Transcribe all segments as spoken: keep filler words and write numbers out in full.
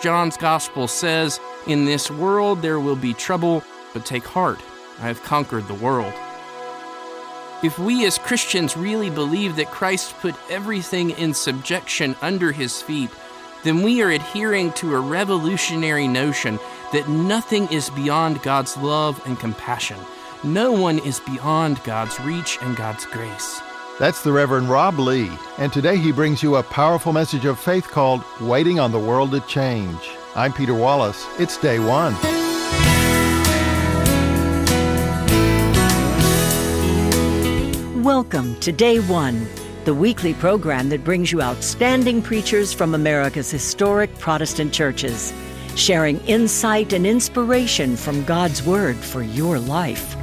John's Gospel says, "In this world there will be trouble, but take heart, I have conquered the world." If we as Christians really believe that Christ put everything in subjection under his feet, then we are adhering to a revolutionary notion that nothing is beyond God's love and compassion. No one is beyond God's reach and God's grace. That's the Reverend Rob Lee, and today he brings you a powerful message of faith called Waiting on the World to Change. I'm Peter Wallace. It's Day One. Welcome to Day One, the weekly program that brings you outstanding preachers from America's historic Protestant churches, sharing insight and inspiration from God's Word for your life.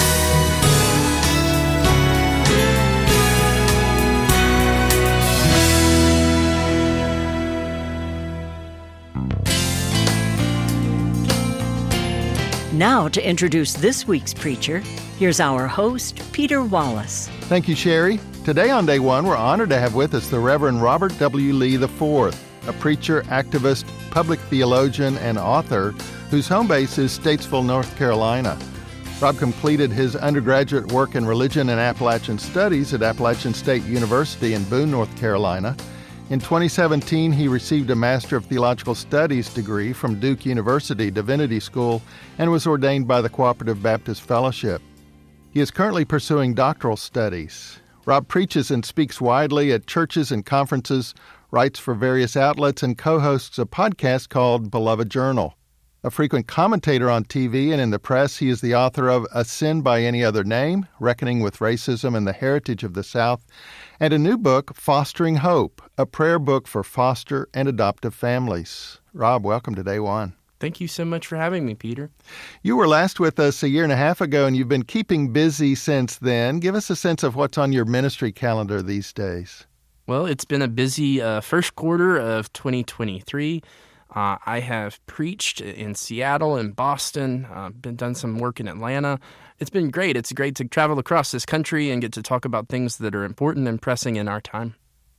Now to introduce this week's preacher, here's our host, Peter Wallace. Thank you, Sherry. Today on Day One, we're honored to have with us the Reverend Robert W. Lee the fourth, a preacher, activist, public theologian, and author whose home base is Statesville, North Carolina. Rob completed his undergraduate work in religion and Appalachian studies at Appalachian State University in Boone, North Carolina. In twenty seventeen, he received a Master of Theological Studies degree from Duke University Divinity School and was ordained by the Cooperative Baptist Fellowship. He is currently pursuing doctoral studies. Rob preaches and speaks widely at churches and conferences, writes for various outlets, and co-hosts a podcast called Beloved Journal. A frequent commentator on T V and in the press, he is the author of A Sin by Any Other Name, Reckoning with Racism and the Heritage of the South, and a new book, Fostering Hope, a prayer book for foster and adoptive families. Rob, welcome to Day One. Thank you so much for having me, Peter. You were last with us a year and a half ago, and you've been keeping busy since then. Give us a sense of what's on your ministry calendar these days. Well, it's been a busy uh, first quarter of twenty twenty-three. Uh, I have preached in Seattle and Boston, uh, been done some work in Atlanta. It's been great. It's great to travel across this country and get to talk about things that are important and pressing in our time.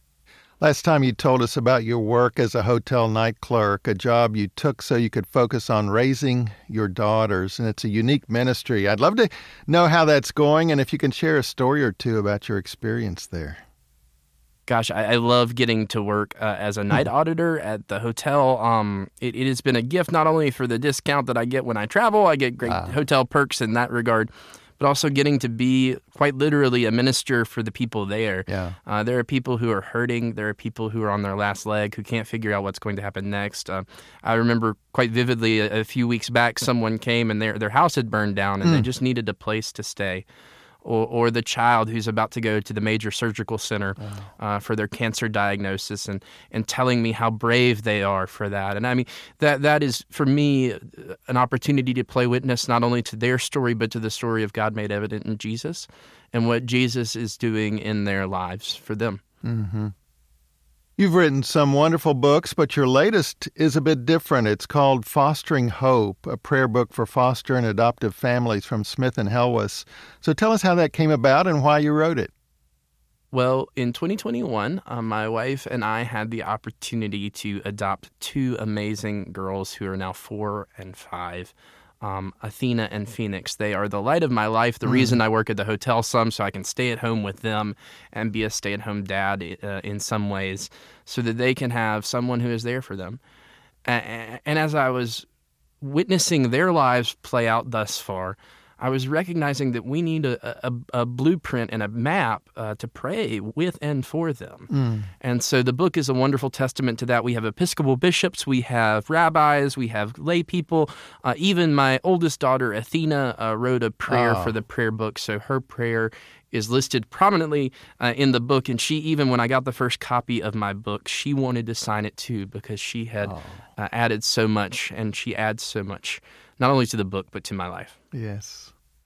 Last time you told us about your work as a hotel night clerk, a job you took so you could focus on raising your daughters, and it's a unique ministry. I'd love to know how that's going and if you can share a story or two about your experience there. Gosh, I, I love getting to work uh, as a night auditor at the hotel. Um, it, it has been a gift not only for the discount that I get when I travel, I get great uh. hotel perks in that regard, but also getting to be quite literally a minister for the people there. Yeah. Uh, there are people who are hurting. There are people who are on their last leg who can't figure out what's going to happen next. Uh, I remember quite vividly a, a few weeks back, someone came and their, their house had burned down and mm. they just needed a place to stay. Or, or the child who's about to go to the major surgical center wow. uh, for their cancer diagnosis, and, and telling me how brave they are for that. And I mean, that that is, for me, an opportunity to play witness not only to their story, but to the story of God made evident in Jesus and what Jesus is doing in their lives for them. Mm-hmm. You've written some wonderful books, but your latest is a bit different. It's called Fostering Hope, a prayer book for foster and adoptive families from Smith and Helwes. So tell us how that came about and why you wrote it. Well, in twenty twenty-one, uh, my wife and I had the opportunity to adopt two amazing girls who are now four and five. Um, Athena and Phoenix. They are the light of my life, the mm. reason I work at the hotel some, so I can stay at home with them and be a stay-at-home dad uh, in some ways, so that they can have someone who is there for them. And, and as I was witnessing their lives play out thus far, I was recognizing that we need a, a, a blueprint and a map uh, to pray with and for them. Mm. And so the book is a wonderful testament to that. We have Episcopal bishops, we have rabbis, we have lay people. Uh, even my oldest daughter, Athena, uh, wrote a prayer oh. for the prayer book. So her prayer is listed prominently uh, in the book. And she, even when I got the first copy of my book, she wanted to sign it too, because she had oh. uh, added so much, and she adds so much, not only to the book, but to my life. Yes.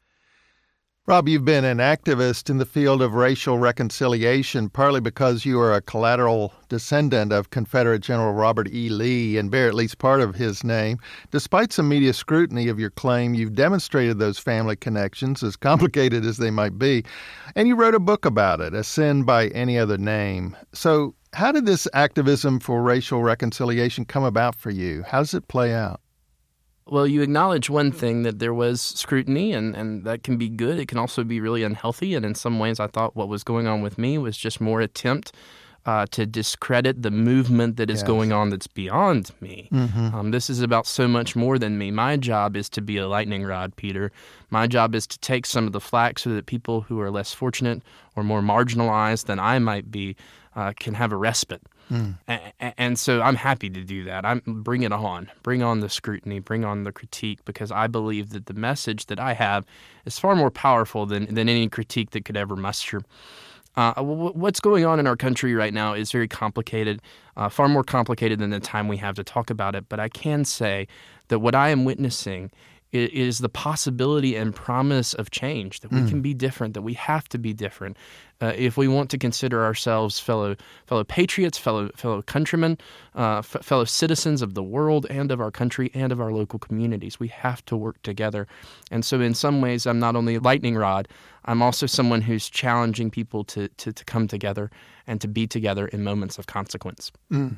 Rob, you've been an activist in the field of racial reconciliation, partly because you are a collateral descendant of Confederate General Robert E. Lee and bear at least part of his name. Despite some media scrutiny of your claim, you've demonstrated those family connections, as complicated as they might be, and you wrote a book about it, A Sin by Any Other Name. So How did this activism for racial reconciliation come about for you? How does it play out? Well, you acknowledge one thing, that there was scrutiny, and, and that can be good. It can also be really unhealthy. And in some ways, I thought what was going on with me was just more attempt uh, to discredit the movement that is Yes. going on that's beyond me. Mm-hmm. Um, this is about so much more than me. My job is to be a lightning rod, Peter. My job is to take some of the flack so that people who are less fortunate or more marginalized than I might be uh, can have a respite. Mm. A- and so I'm happy to do that. I'm bring it on. Bring on the scrutiny. Bring on the critique, because I believe that the message that I have is far more powerful than, than any critique that could ever muster. Uh, w- what's going on in our country right now is very complicated, uh, far more complicated than the time we have to talk about it. But I can say that what I am witnessing is, is the possibility and promise of change, that we mm. can be different, that we have to be different. Uh, if we want to consider ourselves fellow fellow patriots, fellow fellow countrymen, uh, f- fellow citizens of the world and of our country and of our local communities, we have to work together. And so in some ways, I'm not only a lightning rod, I'm also someone who's challenging people to, to, to come together and to be together in moments of consequence. Mm.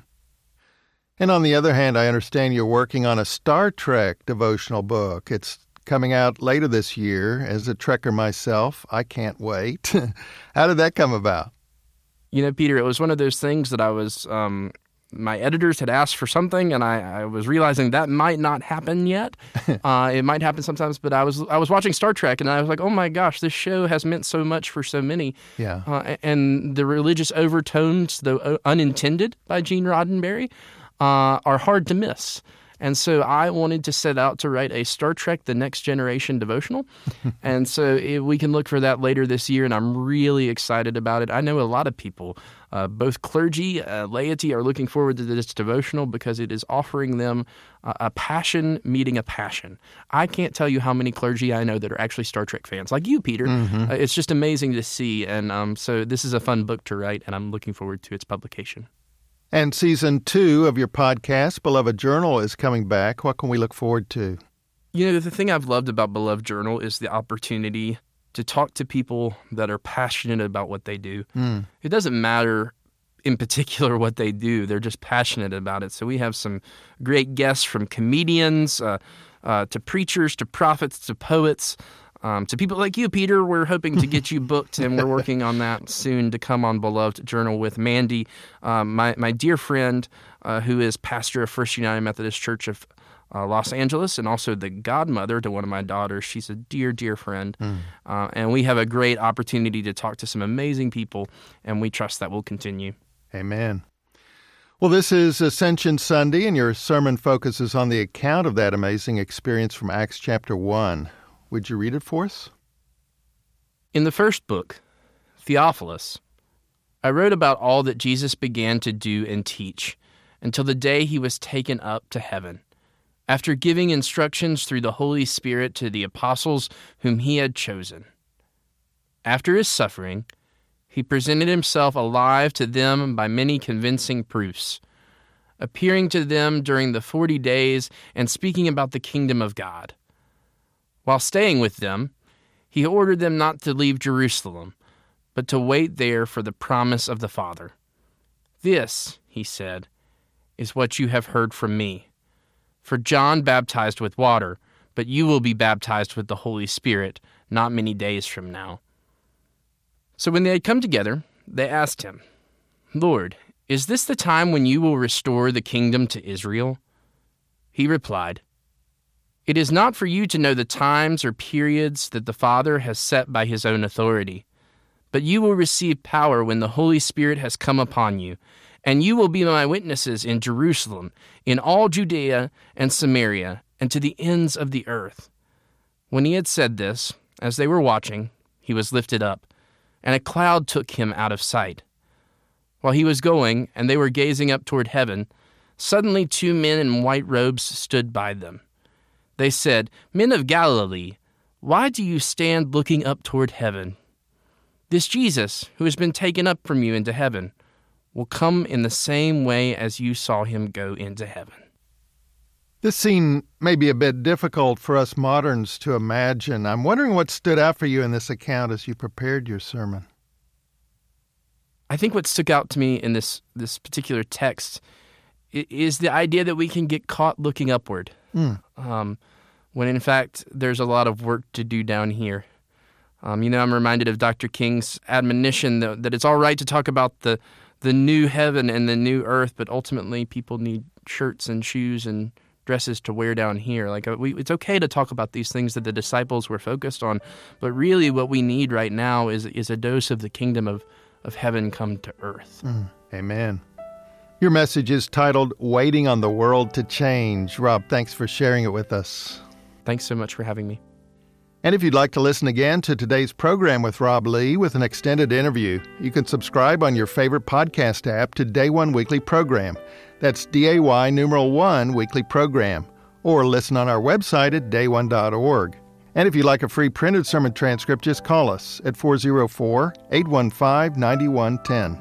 And on the other hand, I understand you're working on a Star Trek devotional book. It's coming out later this year. As a Trekker myself, I can't wait. How did that come about? You know, Peter, it was one of those things that I was, um, my editors had asked for something, and I, I was realizing that might not happen yet. uh, it might happen sometimes, but I was I was watching Star Trek, and I was like, oh my gosh, this show has meant so much for so many. Yeah. Uh, and the religious overtones, though unintended by Gene Roddenberry, uh, are hard to miss. And so I wanted to set out to write a Star Trek The Next Generation devotional. And so it, we can look for that later this year, and I'm really excited about it. I know a lot of people, uh, both clergy, uh, laity, are looking forward to this devotional because it is offering them uh, a passion meeting a passion. I can't tell you how many clergy I know that are actually Star Trek fans, like you, Peter. Mm-hmm. Uh, it's just amazing to see. And um, so this is a fun book to write, and I'm looking forward to its publication. And season two of your podcast, Beloved Journal, is coming back. What can we look forward to? You know, the thing I've loved about Beloved Journal is the opportunity to talk to people that are passionate about what they do. Mm. It doesn't matter in particular what they do. They're just passionate about it. So we have some great guests, from comedians uh, uh, to preachers to prophets to poets. Um, to people like you, Peter. We're hoping to get you booked, and we're working on that soon to come on Beloved Journal with Mandy, um, my, my dear friend uh, who is pastor of First United Methodist Church of uh, Los Angeles, and also the godmother to one of my daughters. She's a dear, dear friend. Mm. Uh, and we have a great opportunity to talk to some amazing people, and we trust that will continue. Amen. Well, this is Ascension Sunday, and your sermon focuses on the account of that amazing experience from Acts chapter one. Would you read it for us? In the first book, Theophilus, I wrote about all that Jesus began to do and teach until the day he was taken up to heaven, after giving instructions through the Holy Spirit to the apostles whom he had chosen. After his suffering, he presented himself alive to them by many convincing proofs, appearing to them during the forty days and speaking about the kingdom of God. While staying with them, he ordered them not to leave Jerusalem, but to wait there for the promise of the Father. This, he said, is what you have heard from me. For John baptized with water, but you will be baptized with the Holy Spirit not many days from now. So when they had come together, they asked him, Lord, is this the time when you will restore the kingdom to Israel? He replied, It is not for you to know the times or periods that the Father has set by his own authority, but you will receive power when the Holy Spirit has come upon you, and you will be my witnesses in Jerusalem, in all Judea and Samaria, and to the ends of the earth. When he had said this, as they were watching, he was lifted up, and a cloud took him out of sight. While he was going, and they were gazing up toward heaven, suddenly two men in white robes stood by them. They said, Men of Galilee, why do you stand looking up toward heaven? This Jesus, who has been taken up from you into heaven, will come in the same way as you saw him go into heaven. This scene may be a bit difficult for us moderns to imagine. I'm wondering what stood out for you in this account as you prepared your sermon. I think what stuck out to me in this this particular text i- is the idea that we can get caught looking upward, Mm. um, when in fact there's a lot of work to do down here. Um, you know, I'm reminded of Doctor King's admonition that, that it's all right to talk about the the new heaven and the new earth, but ultimately people need shirts and shoes and dresses to wear down here. Like uh, we, it's okay to talk about these things that the disciples were focused on, but really what we need right now is is a dose of the kingdom of, of heaven come to earth. Mm. Amen. Your message is titled, Waiting on the World to Change. Rob, thanks for sharing it with us. Thanks so much for having me. And if you'd like to listen again to today's program with Rob Lee with an extended interview, you can subscribe on your favorite podcast app to Day One Weekly Program. That's D A Y numeral one Weekly Program. Or listen on our website at day one dot org. And if you'd like a free printed sermon transcript, just call us at four oh four, eight one five, nine one one zero.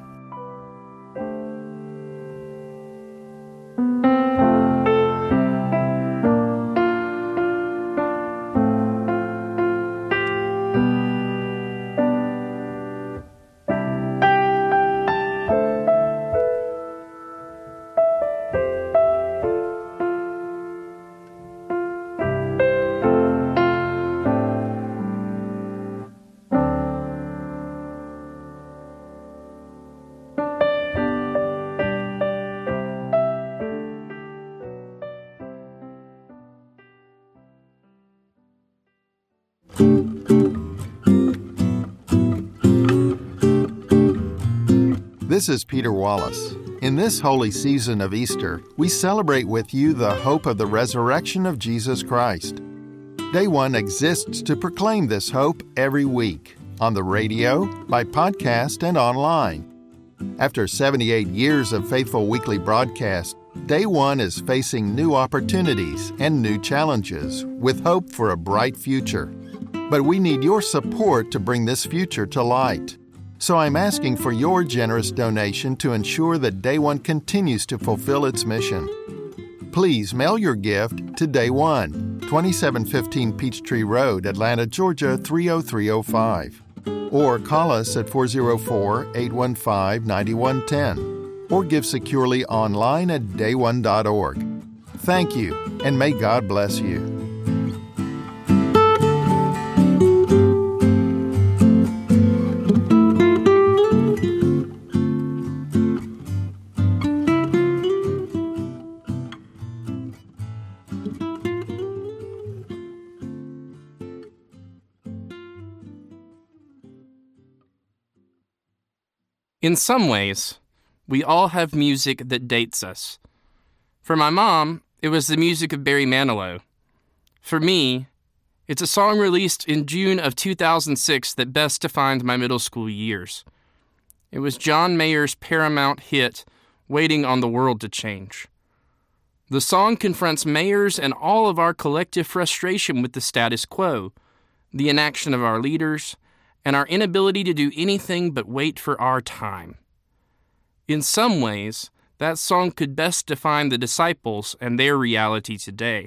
This is Peter Wallace. In this holy season of Easter, we celebrate with you the hope of the resurrection of Jesus Christ. Day One exists to proclaim this hope every week, on the radio, by podcast, and online. After seventy-eight years of faithful weekly broadcasts, Day One is facing new opportunities and new challenges, with hope for a bright future. But we need your support to bring this future to light. So I'm asking for your generous donation to ensure that Day One continues to fulfill its mission. Please mail your gift to Day One, twenty-seven fifteen Peachtree Road, Atlanta, Georgia three oh three oh five. Or call us at four oh four, eight one five, nine one one zero. Or give securely online at day one dot org. Thank you, and may God bless you. In some ways, we all have music that dates us. For my mom, it was the music of Barry Manilow. For me, it's a song released in June of two thousand six that best defined my middle school years. It was John Mayer's Paramount hit, Waiting on the World to Change. The song confronts Mayer's and all of our collective frustration with the status quo, the inaction of our leaders, and our inability to do anything but wait for our time. In some ways, that song could best define the disciples and their reality today.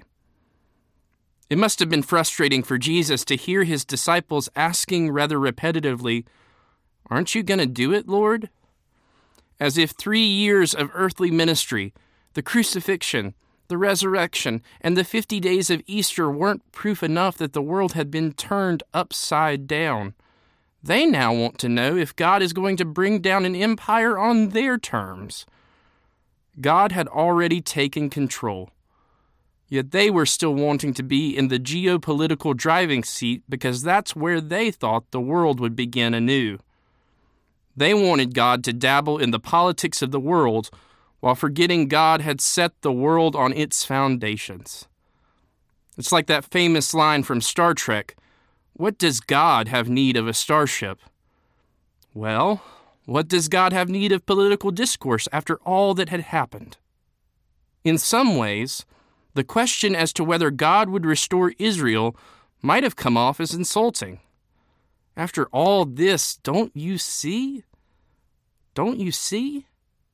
It must have been frustrating for Jesus to hear his disciples asking rather repetitively, "Aren't you going to do it, Lord?" As if three years of earthly ministry, the crucifixion, the resurrection, and the fifty days of Easter weren't proof enough that the world had been turned upside down. They now want to know if God is going to bring down an empire on their terms. God had already taken control, yet they were still wanting to be in the geopolitical driving seat because that's where they thought the world would begin anew. They wanted God to dabble in the politics of the world while forgetting God had set the world on its foundations. It's like that famous line from Star Trek, "What does God have need of a starship?" Well, what does God have need of political discourse after all that had happened? In some ways, the question as to whether God would restore Israel might have come off as insulting. After all this, don't you see? Don't you see?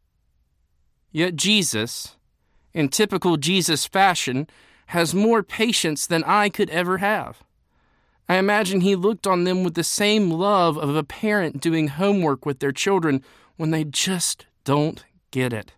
Yet Jesus, in typical Jesus fashion, has more patience than I could ever have. I imagine he looked on them with the same love of a parent doing homework with their children when they just don't get it.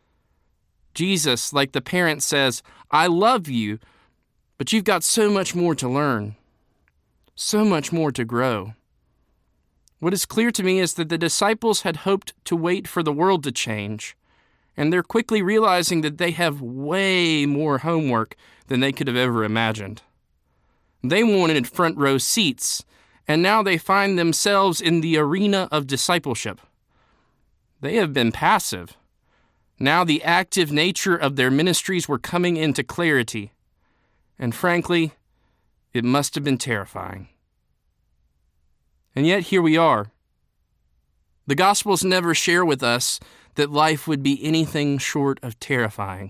Jesus, like the parent, says, I love you, but you've got so much more to learn, so much more to grow. What is clear to me is that the disciples had hoped to wait for the world to change, and they're quickly realizing that they have way more homework than they could have ever imagined. They wanted front row seats, and now they find themselves in the arena of discipleship. They have been passive. Now the active nature of their ministries were coming into clarity, and frankly, it must have been terrifying. And yet here we are. The Gospels never share with us that life would be anything short of terrifying.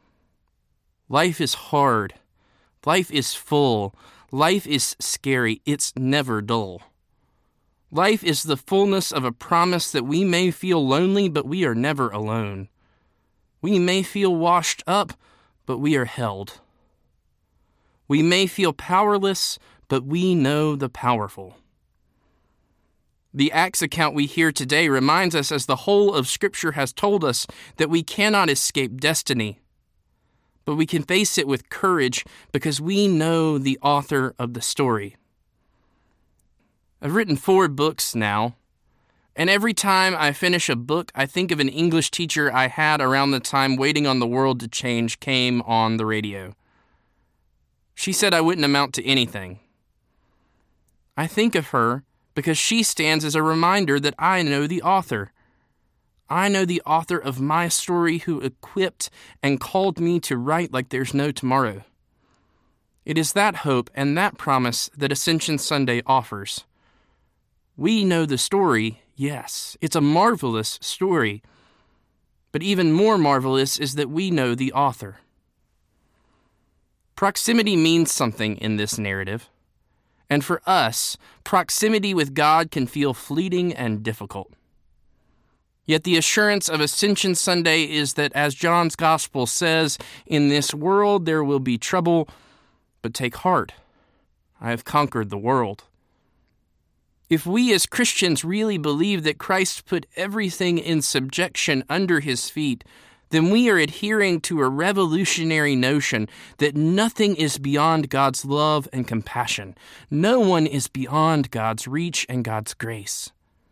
Life is hard. Life is full. Life is scary. It's never dull. Life is the fullness of a promise that we may feel lonely, but we are never alone. We may feel washed up, but we are held. We may feel powerless, but we know the powerful. The Acts account we hear today reminds us, as the whole of Scripture has told us, that we cannot escape destiny, but we can face it with courage because we know the author of the story. I've written four books now, and every time I finish a book, I think of an English teacher I had around the time Waiting on the World to Change came on the radio. She said I wouldn't amount to anything. I think of her because she stands as a reminder that I know the author. I know the author of my story who equipped and called me to write like there's no tomorrow. It is that hope and that promise that Ascension Sunday offers. We know the story, yes, it's a marvelous story, but even more marvelous is that we know the author. Proximity means something in this narrative. And for us, proximity with God can feel fleeting and difficult. Yet the assurance of Ascension Sunday is that, as John's Gospel says, in this world there will be trouble, but take heart. I have conquered the world. If we as Christians really believe that Christ put everything in subjection under his feet, then we are adhering to a revolutionary notion that nothing is beyond God's love and compassion. No one is beyond God's reach and God's grace.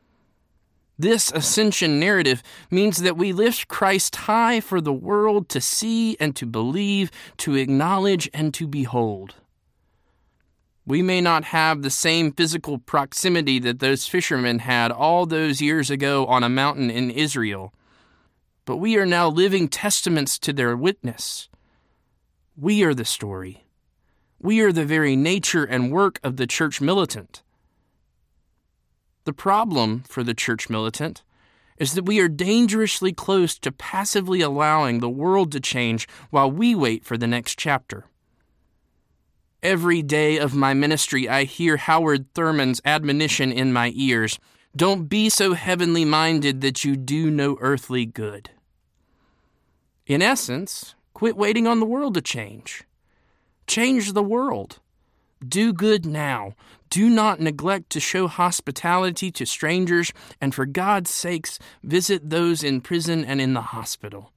This ascension narrative means that we lift Christ high for the world to see and to believe, to acknowledge and to behold. We may not have the same physical proximity that those fishermen had all those years ago on a mountain in Israel, but we are now living testaments to their witness. We are the story. We are the very nature and work of the church militant. The problem for the church militant is that we are dangerously close to passively allowing the world to change while we wait for the next chapter. Every day of my ministry, I hear Howard Thurman's admonition in my ears. Don't be so heavenly minded that you do no earthly good. In essence, quit waiting on the world to change. Change the world. Do good now. Do not neglect to show hospitality to strangers, and for God's sakes, visit those in prison and in the hospital.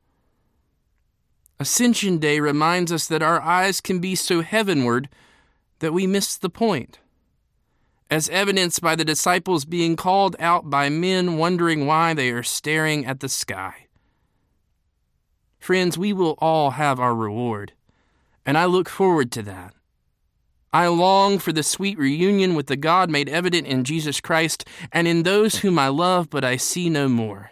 Ascension Day reminds us that our eyes can be so heavenward that we miss the point, as evidenced by the disciples being called out by men wondering why they are staring at the sky. Friends, we will all have our reward, and I look forward to that. I long for the sweet reunion with the God made evident in Jesus Christ and in those whom I love, but I see no more.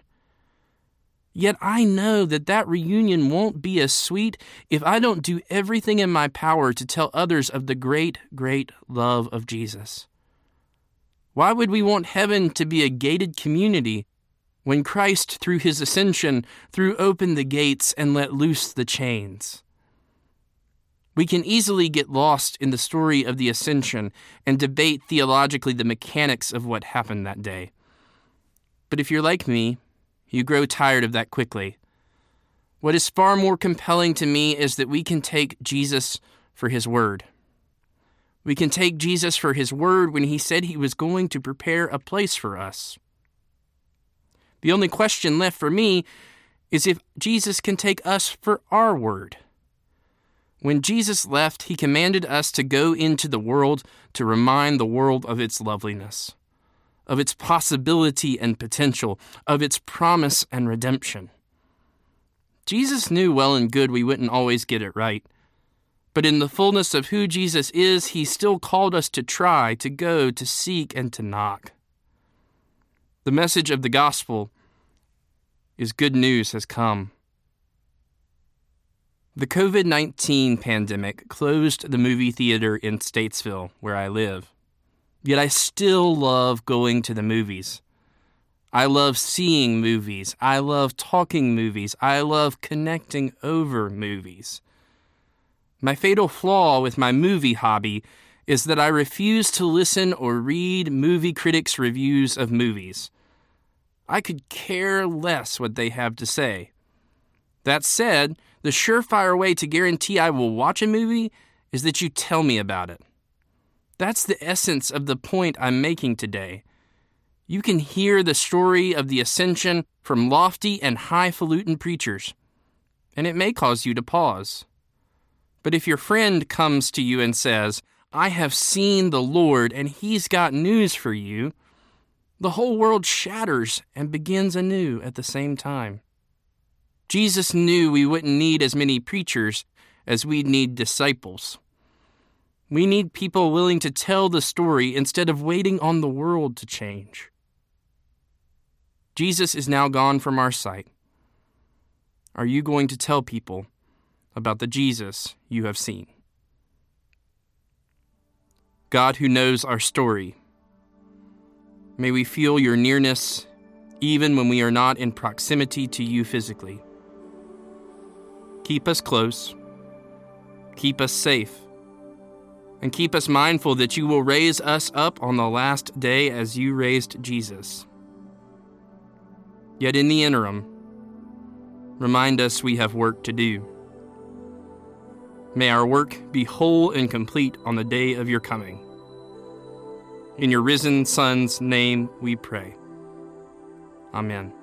Yet I know that that reunion won't be as sweet if I don't do everything in my power to tell others of the great, great love of Jesus. Why would we want heaven to be a gated community when Christ, through his ascension, threw open the gates and let loose the chains? We can easily get lost in the story of the ascension and debate theologically the mechanics of what happened that day. But if you're like me, you grow tired of that quickly. What is far more compelling to me is that we can take Jesus for his word. We can take Jesus for his word when he said he was going to prepare a place for us. The only question left for me is if Jesus can take us for our word. When Jesus left, he commanded us to go into the world to remind the world of its loveliness, of its possibility and potential, of its promise and redemption. Jesus knew well and good we wouldn't always get it right, but in the fullness of who Jesus is, he still called us to try, to go, to seek, and to knock. The message of the gospel is good news has come. The covid nineteen pandemic closed the movie theater in Statesville, where I live. Yet I still love going to the movies. I love seeing movies. I love talking movies. I love connecting over movies. My fatal flaw with my movie hobby is that I refuse to listen or read movie critics' reviews of movies. I could care less what they have to say. That said, the surefire way to guarantee I will watch a movie is that you tell me about it. That's the essence of the point I'm making today. You can hear the story of the ascension from lofty and highfalutin preachers, and it may cause you to pause. But if your friend comes to you and says, "I have seen the Lord and he's got news for you," the whole world shatters and begins anew at the same time. Jesus knew we wouldn't need as many preachers as we'd need disciples. We need people willing to tell the story instead of waiting on the world to change. Jesus is now gone from our sight. Are you going to tell people about the Jesus you have seen? God, who knows our story, may we feel your nearness even when we are not in proximity to you physically. Keep us close, keep us safe, and keep us mindful that you will raise us up on the last day as you raised Jesus. Yet in the interim, remind us we have work to do. May our work be whole and complete on the day of your coming. In your risen Son's name we pray. Amen.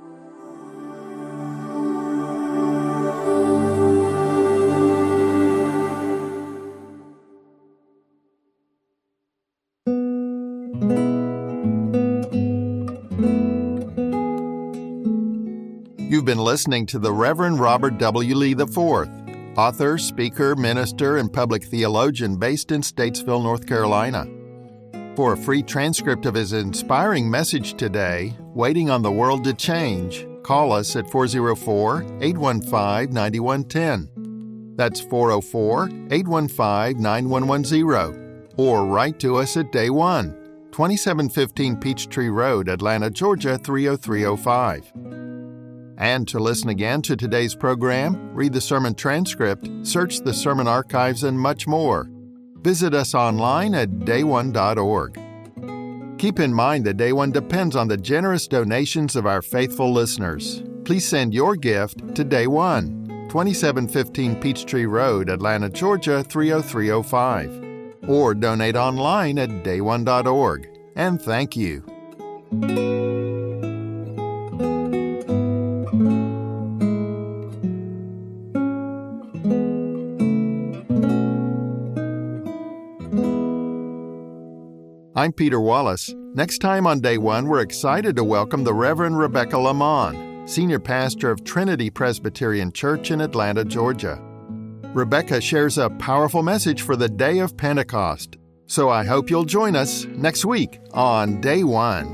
You've been listening to the Reverend Robert W. Lee the fourth, author, speaker, minister, and public theologian based in Statesville, North Carolina. For a free transcript of his inspiring message today, Waiting on the World to Change, call us at four oh four, eight one five, nine one one zero. That's four oh four, eight one five, nine one one zero. Or write to us at Day One, twenty-seven fifteen Peachtree Road, Atlanta, Georgia, three oh three oh five. And to listen again to today's program, read the sermon transcript, search the sermon archives, and much more, visit us online at day one dot org. Keep in mind that Day One depends on the generous donations of our faithful listeners. Please send your gift to Day One, twenty-seven fifteen Peachtree Road, Atlanta, Georgia, three oh three oh five. Or donate online at day one dot org. And thank you. I'm Peter Wallace. Next time on Day One, we're excited to welcome the Reverend Rebecca Lamont, Senior Pastor of Trinity Presbyterian Church in Atlanta, Georgia. Rebecca shares a powerful message for the day of Pentecost. So I hope you'll join us next week on Day One.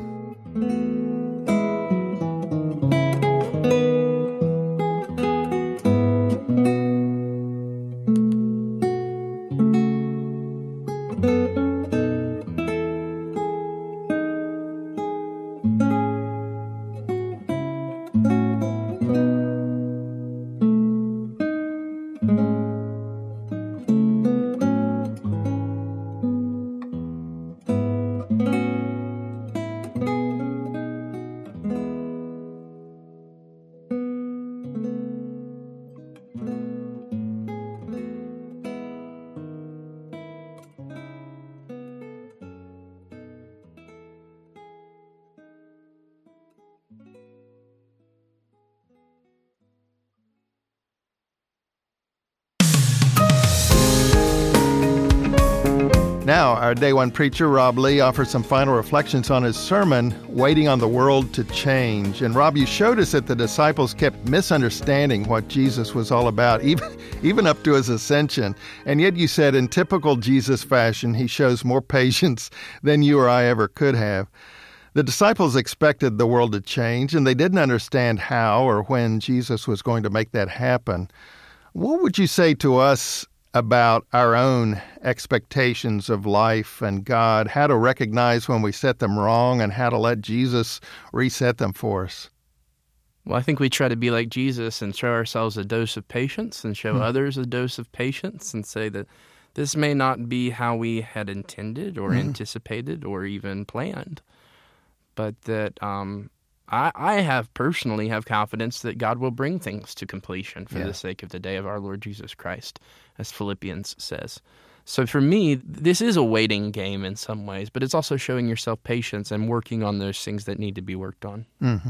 Now, our Day One preacher, Rob Lee, offers some final reflections on his sermon, Waiting on the World to Change. And Rob, you showed us that the disciples kept misunderstanding what Jesus was all about, even, even up to his ascension. And yet you said in typical Jesus fashion, he shows more patience than you or I ever could have. The disciples expected the world to change, and they didn't understand how or when Jesus was going to make that happen. What would you say to us about our own expectations of life and God, how to recognize when we set them wrong and how to let Jesus reset them for us? Well, I think we try to be like Jesus and show ourselves a dose of patience and show hmm. others a dose of patience and say that this may not be how we had intended or mm-hmm. anticipated or even planned, but that um, I, I have personally have confidence that God will bring things to completion for yeah. the sake of the day of our Lord Jesus Christ, as Philippians says. So for me, this is a waiting game in some ways, but it's also showing yourself patience and working on those things that need to be worked on. Mm-hmm.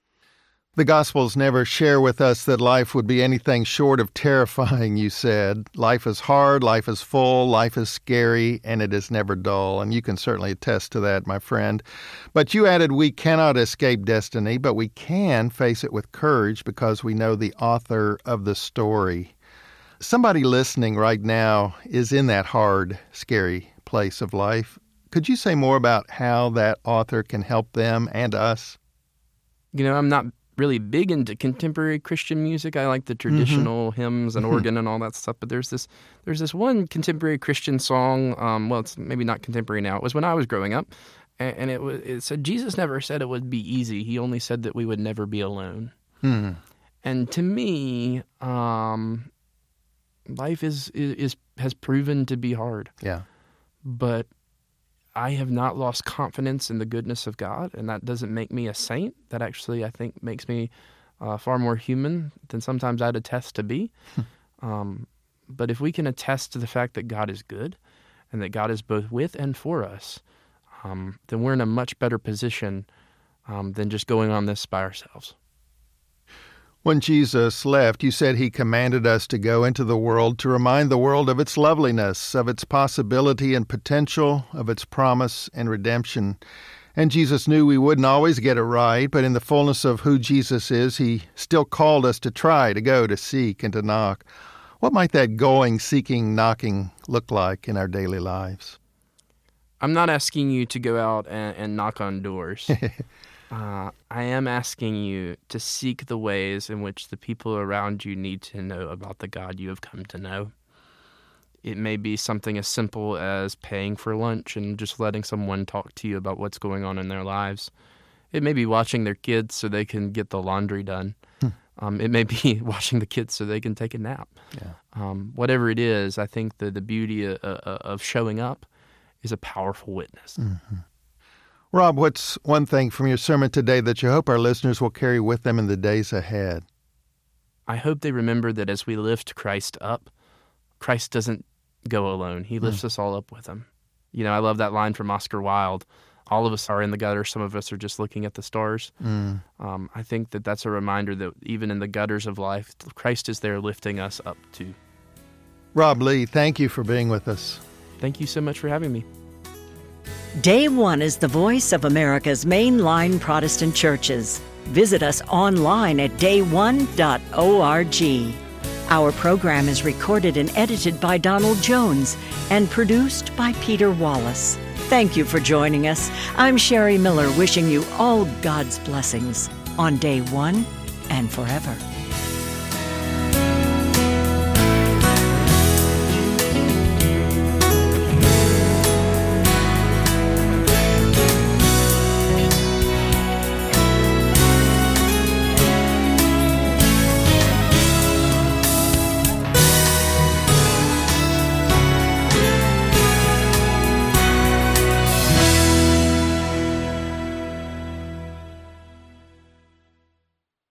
The Gospels never share with us that life would be anything short of terrifying, you said. Life is hard, life is full, life is scary, and it is never dull. And you can certainly attest to that, my friend. But you added we cannot escape destiny, but we can face it with courage because we know the author of the story. Somebody listening right now is in that hard, scary place of life. Could you say more about how that author can help them and us? You know, I'm not really big into contemporary Christian music. I like the traditional mm-hmm. hymns and organ and all that stuff. But there's this there's this one contemporary Christian song. Um, well, it's maybe not contemporary now. It was when I was growing up, and, and it was it said Jesus never said it would be easy. He only said that we would never be alone. Hmm. And to me, um, life is, is is has proven to be hard. Yeah, but I have not lost confidence in the goodness of God, and that doesn't make me a saint. That actually, I think, makes me uh, far more human than sometimes I'd attest to be. um, but if we can attest to the fact that God is good and that God is both with and for us, um, then we're in a much better position um, than just going on this by ourselves. When Jesus left, you said he commanded us to go into the world to remind the world of its loveliness, of its possibility and potential, of its promise and redemption. And Jesus knew we wouldn't always get it right, but in the fullness of who Jesus is, he still called us to try, to go, to seek, and to knock. What might that going, seeking, knocking look like in our daily lives? I'm not asking you to go out and, and knock on doors. Uh, I am asking you to seek the ways in which the people around you need to know about the God you have come to know. It may be something as simple as paying for lunch and just letting someone talk to you about what's going on in their lives. It may be watching their kids so they can get the laundry done. Hmm. Um, it may be watching the kids so they can take a nap. Yeah. Um, whatever it is, I think the, the beauty of, of showing up is a powerful witness. Mm-hmm. Rob, what's one thing from your sermon today that you hope our listeners will carry with them in the days ahead? I hope they remember that as we lift Christ up, Christ doesn't go alone. He lifts mm. us all up with him. You know, I love that line from Oscar Wilde. All of us are in the gutter. Some of us are just looking at the stars. Mm. Um, I think that that's a reminder that even in the gutters of life, Christ is there lifting us up too. Rob Lee, thank you for being with us. Thank you so much for having me. Day One is the voice of America's mainline Protestant churches. Visit us online at day one dot org. Our program is recorded and edited by Donald Jones and produced by Peter Wallace. Thank you for joining us. I'm Sherry Miller, wishing you all God's blessings on Day One and forever.